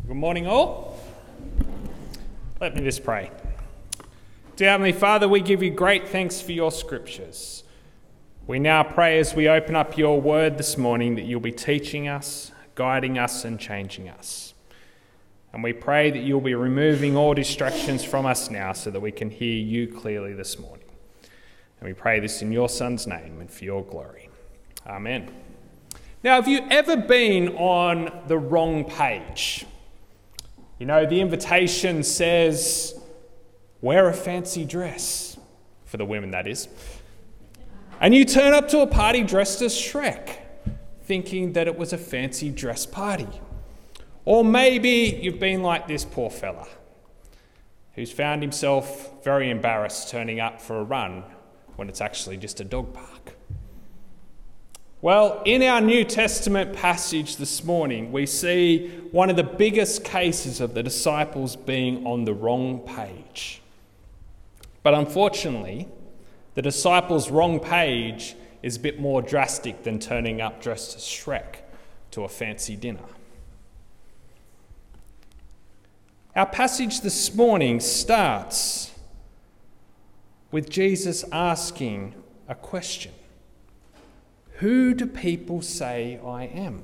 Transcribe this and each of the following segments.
Good morning, all. Let me just pray. Dear Heavenly Father, we give you great thanks for your scriptures. We now pray as we open up your word this morning that you'll be teaching us, guiding us and changing us. And we pray that you'll be removing all distractions from us now so that we can hear you clearly this morning. And we pray this in your Son's name and for your glory. Amen. Now, have you ever been on the wrong page? You know, the invitation says, wear a fancy dress, for the women that is. And you turn up to a party dressed as Shrek, thinking that it was a fancy dress party. Or maybe you've been like this poor fella, who's found himself very embarrassed turning up for a run when it's actually just a dog park. Well, in our New Testament passage this morning, we see one of the biggest cases of the disciples being on the wrong page. But unfortunately, the disciples' wrong page is a bit more drastic than turning up dressed as Shrek to a fancy dinner. Our passage this morning starts with Jesus asking a question. Who do people say I am?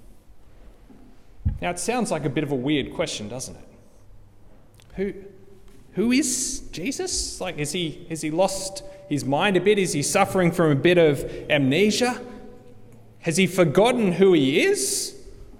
Now, it sounds like a bit of a weird question, doesn't it? Who is Jesus? Like, has he lost his mind a bit? Is he suffering from a bit of amnesia? Has he forgotten who he is?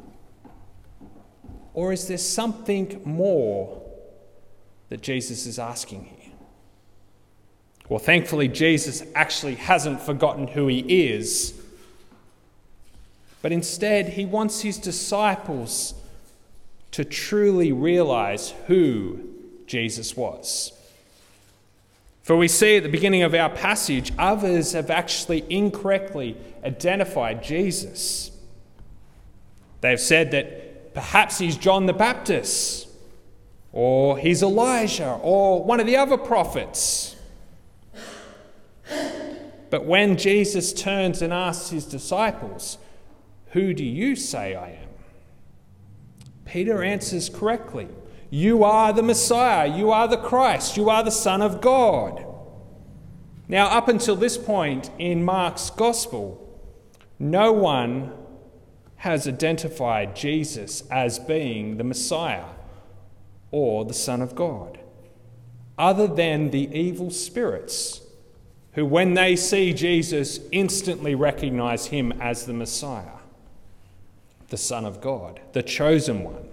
Or is there something more that Jesus is asking here? Well, thankfully, Jesus actually hasn't forgotten who he is, but instead he wants his disciples to truly realize who Jesus was. For we see at the beginning of our passage, others have actually incorrectly identified Jesus. They've said that perhaps he's John the Baptist, or he's Elijah, or one of the other prophets. But when Jesus turns and asks his disciples, who do you say I am? Peter answers correctly. You are the Messiah. You are the Christ. You are the Son of God. Now, up until this point in Mark's Gospel, no one has identified Jesus as being the Messiah or the Son of God, other than the evil spirits who, when they see Jesus, instantly recognize him as the Messiah, the Son of God, the chosen one.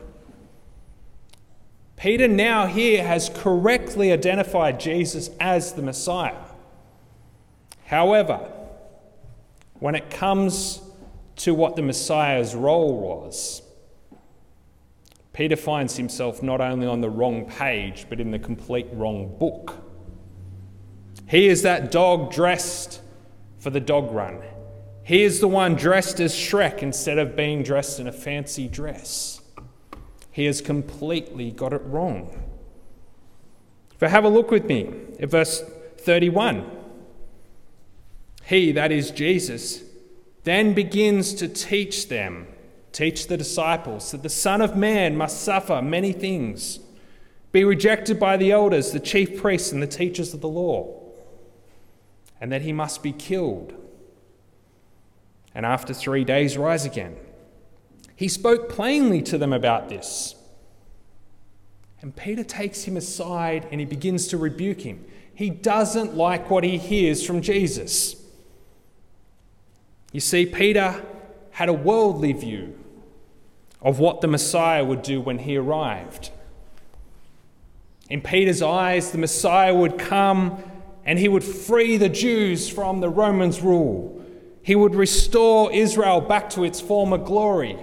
Peter now here has correctly identified Jesus as the Messiah. However, when it comes to what the Messiah's role was, Peter finds himself not only on the wrong page, but in the complete wrong book. He is that dog dressed for the dog run. He is the one dressed as Shrek instead of being dressed in a fancy dress. He has completely got it wrong. But have a look with me at verse 31. He, that is Jesus, then begins to teach the disciples, that the Son of Man must suffer many things, be rejected by the elders, the chief priests and the teachers of the law, and that he must be killed, and after 3 days rise again. He spoke plainly to them about this. And Peter takes him aside and he begins to rebuke him. He doesn't like what he hears from Jesus. You see, Peter had a worldly view of what the Messiah would do when he arrived. In Peter's eyes, the Messiah would come and he would free the Jews from the Romans' rule. He would restore Israel back to its former glory.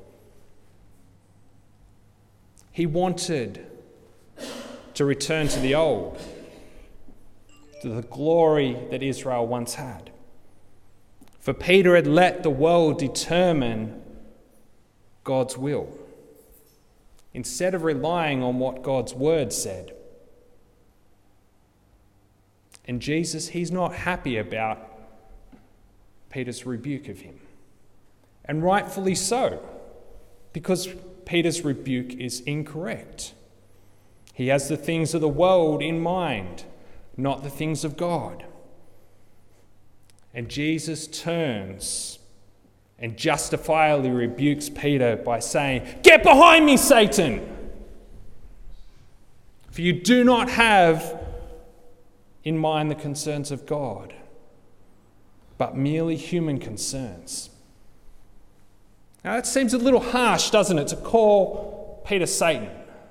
He wanted to return to the old, to the glory that Israel once had. For Peter had let the world determine God's will, instead of relying on what God's word said. And Jesus, he's not happy about Peter's rebuke of him. And rightfully so, because Peter's rebuke is incorrect. He has the things of the world in mind, not the things of God. And Jesus turns and justifiably rebukes Peter by saying, "Get behind me, Satan! For you do not have in mind the concerns of God, but merely human concerns." Now that seems a little harsh, doesn't it, to call Peter Satan?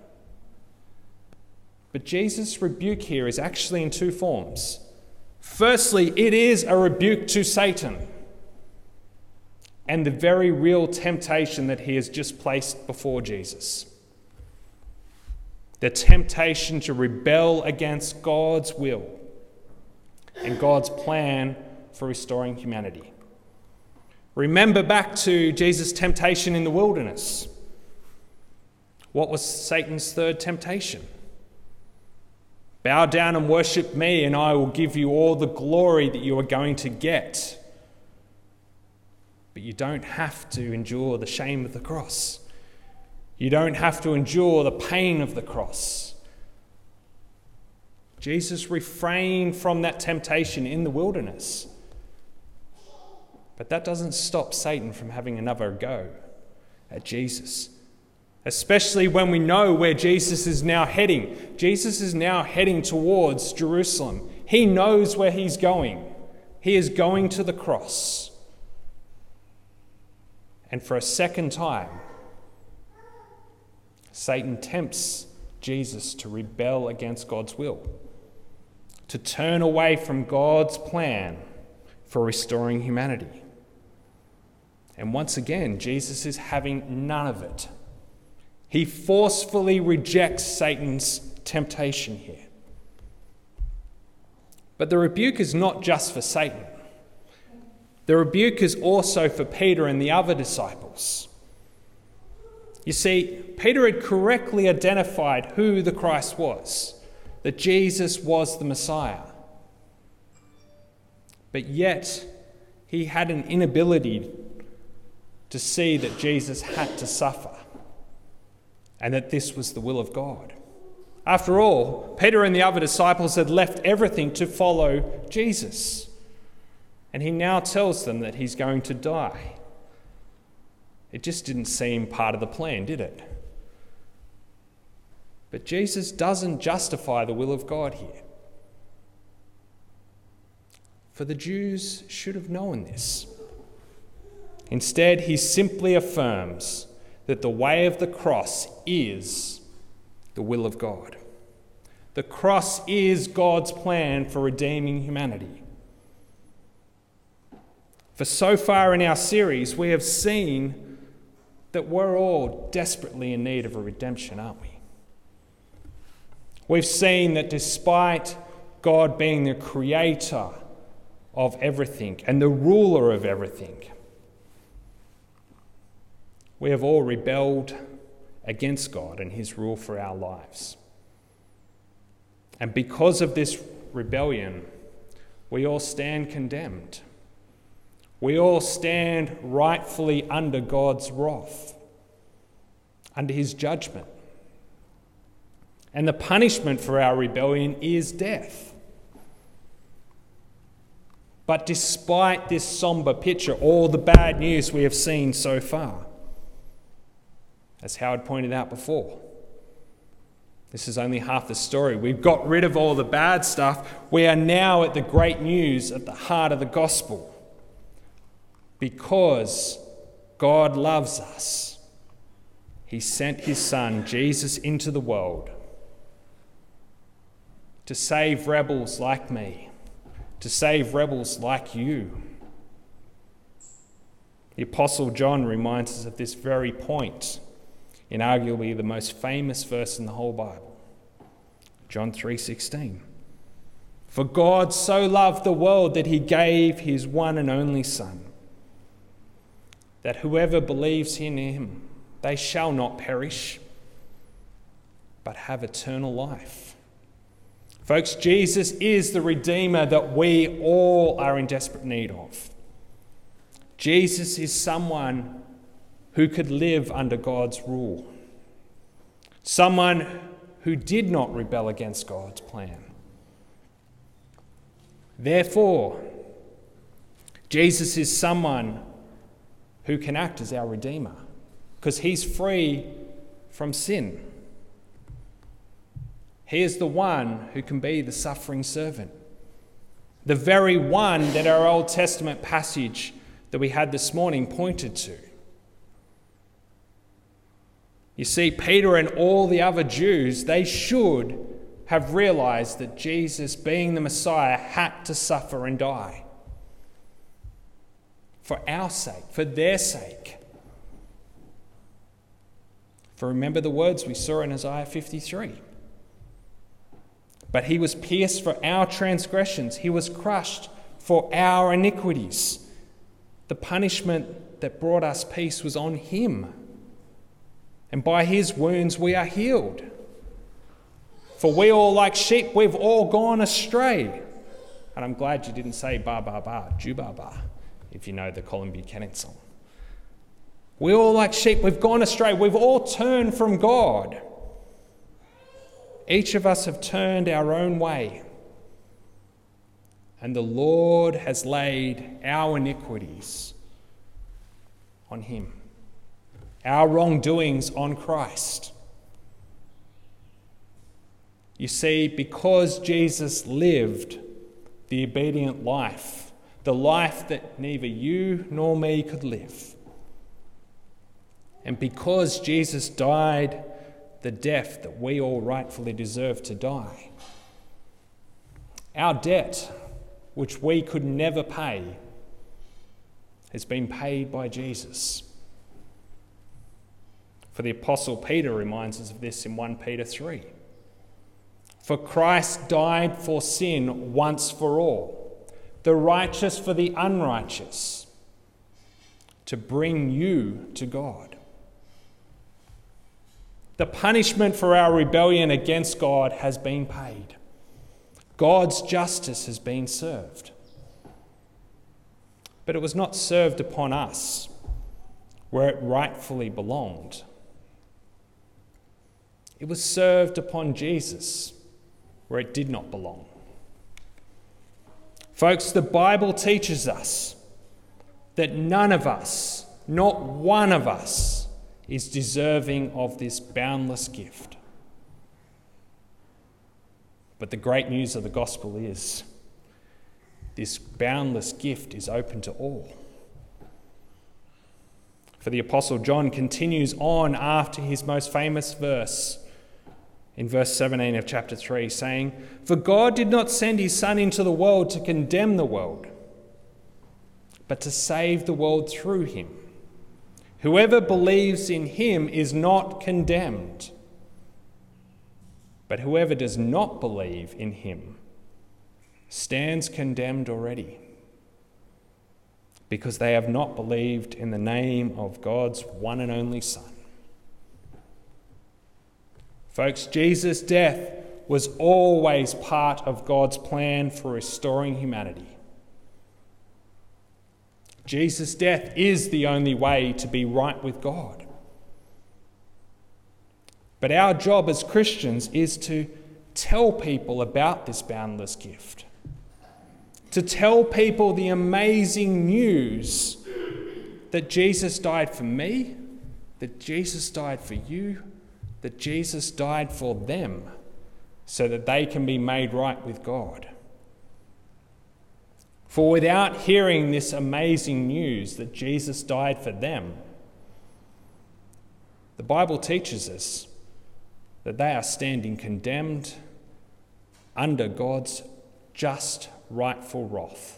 But Jesus' rebuke here is actually in two forms. Firstly, it is a rebuke to Satan and the very real temptation that he has just placed before Jesus. The temptation to rebel against God's will and God's plan for restoring humanity. Remember back to Jesus' temptation in the wilderness. What was Satan's third temptation? Bow down and worship me, and I will give you all the glory that you are going to get. But you don't have to endure the shame of the cross. You don't have to endure the pain of the cross. Jesus refrained from that temptation in the wilderness. But that doesn't stop Satan from having another go at Jesus. Especially when we know where Jesus is now heading. Jesus is now heading towards Jerusalem. He knows where he's going. He is going to the cross. And for a second time, Satan tempts Jesus to rebel against God's will, to turn away from God's plan for restoring humanity. And once again, Jesus is having none of it. He forcefully rejects Satan's temptation here. But the rebuke is not just for Satan. The rebuke is also for Peter and the other disciples. You see, Peter had correctly identified who the Christ was, that Jesus was the Messiah. But yet, he had an inability to see that Jesus had to suffer, and that this was the will of God. After all, Peter and the other disciples had left everything to follow Jesus. And he now tells them that he's going to die. It just didn't seem part of the plan, did it? But Jesus doesn't justify the will of God here. For the Jews should have known this. Instead, he simply affirms that the way of the cross is the will of God. The cross is God's plan for redeeming humanity. For so far in our series, we have seen that we're all desperately in need of a redemption, aren't we? We've seen that despite God being the creator of everything and the ruler of everything, we have all rebelled against God and his rule for our lives. And because of this rebellion, we all stand condemned. We all stand rightfully under God's wrath, under his judgment. And the punishment for our rebellion is death. But despite this somber picture, all the bad news we have seen so far, as Howard pointed out before, this is only half the story. We've got rid of all the bad stuff. We are now at the great news at the heart of the gospel. Because God loves us, he sent his son, Jesus, into the world to save rebels like me, to save rebels like you. The Apostle John reminds us of this very point in arguably the most famous verse in the whole Bible, John 3:16. For God so loved the world that he gave his one and only Son, that whoever believes in him, they shall not perish, but have eternal life. Folks, Jesus is the Redeemer that we all are in desperate need of. Jesus is someone who could live under God's rule. Someone who did not rebel against God's plan. Therefore, Jesus is someone who can act as our Redeemer because he's free from sin. He is the one who can be the suffering servant, the very one that our Old Testament passage that we had this morning pointed to. You see, Peter and all the other Jews, they should have realized that Jesus, being the Messiah, had to suffer and die. For our sake, for their sake. For remember the words we saw in Isaiah 53. But he was pierced for our transgressions. He was crushed for our iniquities. The punishment that brought us peace was on him. And by his wounds we are healed. For we all like sheep, we've all gone astray. And I'm glad you didn't say ba ba ba, juba ba, if you know the Colin Buchanan song. We all like sheep, we've gone astray, we've all turned from God. Each of us have turned our own way. And the Lord has laid our iniquities on him. Our wrongdoings on Christ. You see, because Jesus lived the obedient life, the life that neither you nor me could live, and because Jesus died the death that we all rightfully deserve to die, our debt, which we could never pay, has been paid by Jesus. For the Apostle Peter reminds us of this in 1 Peter 3. For Christ died for sin once for all, the righteous for the unrighteous, to bring you to God. The punishment for our rebellion against God has been paid. God's justice has been served. But it was not served upon us where it rightfully belonged. It was served upon Jesus where it did not belong. Folks, the Bible teaches us that none of us, not one of us, is deserving of this boundless gift. But the great news of the gospel is this boundless gift is open to all. For the Apostle John continues on after his most famous verse, in verse 17 of chapter 3, saying, For God did not send his Son into the world to condemn the world, but to save the world through him. Whoever believes in him is not condemned, but whoever does not believe in him stands condemned already, because they have not believed in the name of God's one and only Son. Folks, Jesus' death was always part of God's plan for restoring humanity. Jesus' death is the only way to be right with God. But our job as Christians is to tell people about this boundless gift. To tell people the amazing news that Jesus died for me, that Jesus died for you, that Jesus died for them so that they can be made right with God. For without hearing this amazing news that Jesus died for them, the Bible teaches us that they are standing condemned under God's just, rightful wrath.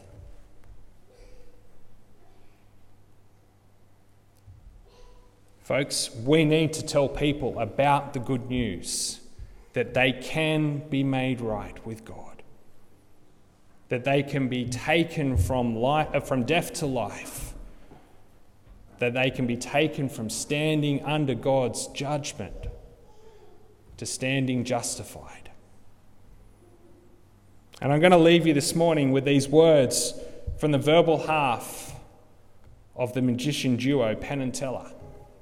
Folks, we need to tell people about the good news that they can be made right with God, that they can be taken from death to life, that they can be taken from standing under God's judgment to standing justified. And I'm going to leave you this morning with these words from the verbal half of the magician duo Penn and Teller.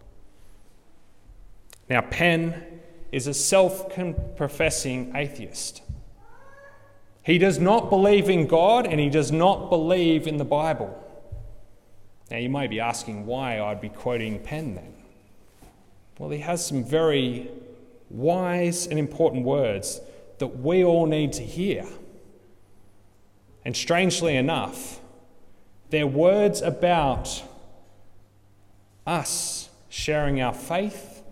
Now, Penn is a self-professing atheist. He does not believe in God and he does not believe in the Bible. Now, you may be asking why I'd be quoting Penn then. Well, he has some very wise and important words that we all need to hear. And strangely enough, they're words about us sharing our faith,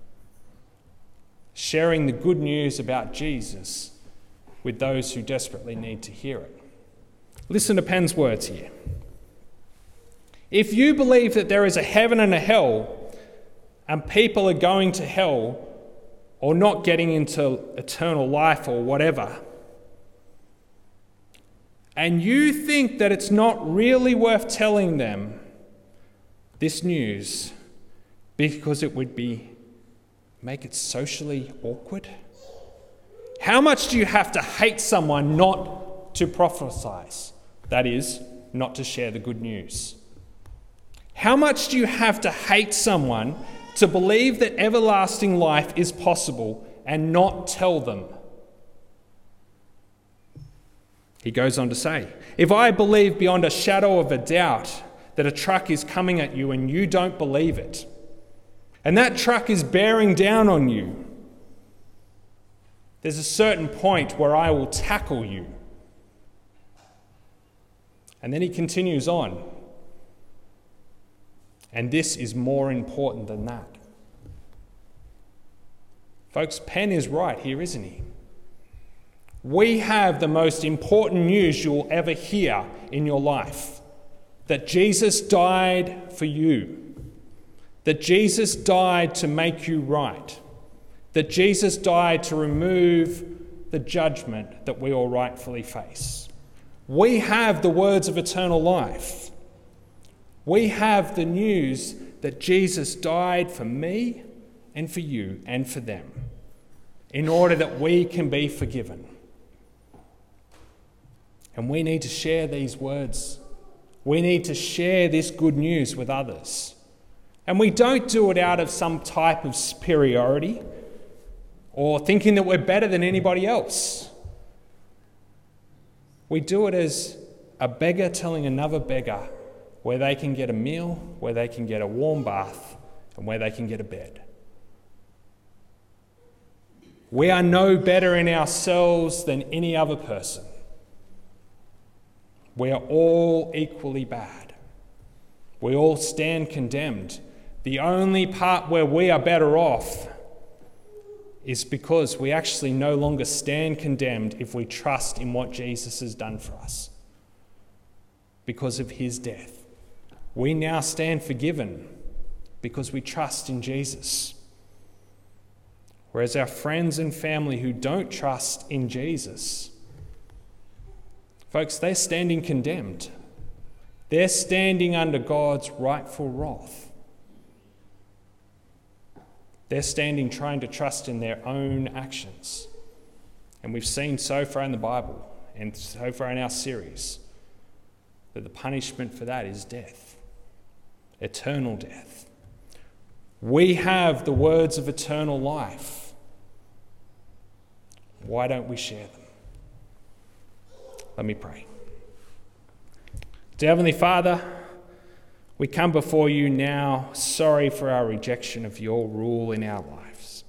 sharing the good news about Jesus with those who desperately need to hear it. Listen to Penn's words here. If you believe that there is a heaven and a hell, and people are going to hell or not getting into eternal life or whatever, and you think that it's not really worth telling them this news because it would make it socially awkward, how much do you have to hate someone not to prophesy? That is, not to share the good news. How much do you have to hate someone to believe that everlasting life is possible and not tell them? He goes on to say, if I believe beyond a shadow of a doubt that a truck is coming at you and you don't believe it, and that truck is bearing down on you, there's a certain point where I will tackle you. And then he continues on. And this is more important than that. Folks, Penn is right here, isn't he? We have the most important news you'll ever hear in your life. That Jesus died for you. That Jesus died to make you right. That Jesus died to remove the judgment that we all rightfully face. We have the words of eternal life. We have the news that Jesus died for me and for you and for them in order that we can be forgiven. And we need to share these words. We need to share this good news with others. And we don't do it out of some type of superiority or thinking that we're better than anybody else. We do it as a beggar telling another beggar where they can get a meal, where they can get a warm bath, and where they can get a bed. We are no better in ourselves than any other person. We are all equally bad. We all stand condemned. The only part where we are better off is because we actually no longer stand condemned if we trust in what Jesus has done for us. Because of his death. We now stand forgiven because we trust in Jesus. Whereas our friends and family who don't trust in Jesus, folks, they're standing condemned. They're standing under God's rightful wrath. They're standing trying to trust in their own actions. And we've seen so far in the Bible and so far in our series that the punishment for that is death. Eternal death. We have the words of eternal life. Why don't we share them? Let me pray. Dear Heavenly Father, we come before you now sorry for our rejection of your rule in our lives.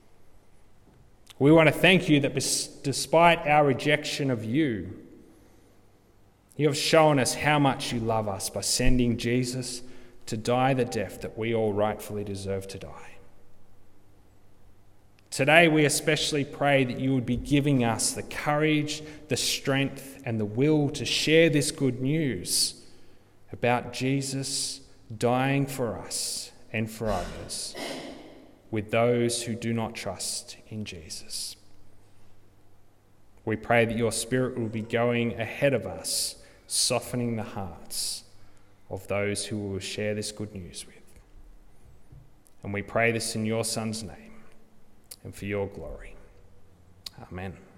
We want to thank you that despite our rejection of you, you have shown us how much you love us by sending Jesus to die the death that we all rightfully deserve to die. Today we especially pray that you would be giving us the courage, the strength, and the will to share this good news about Jesus dying for us and for others with those who do not trust in Jesus. We pray that your Spirit will be going ahead of us, softening the hearts of those who will share this good news with. And we pray this in your Son's name and for your glory. Amen.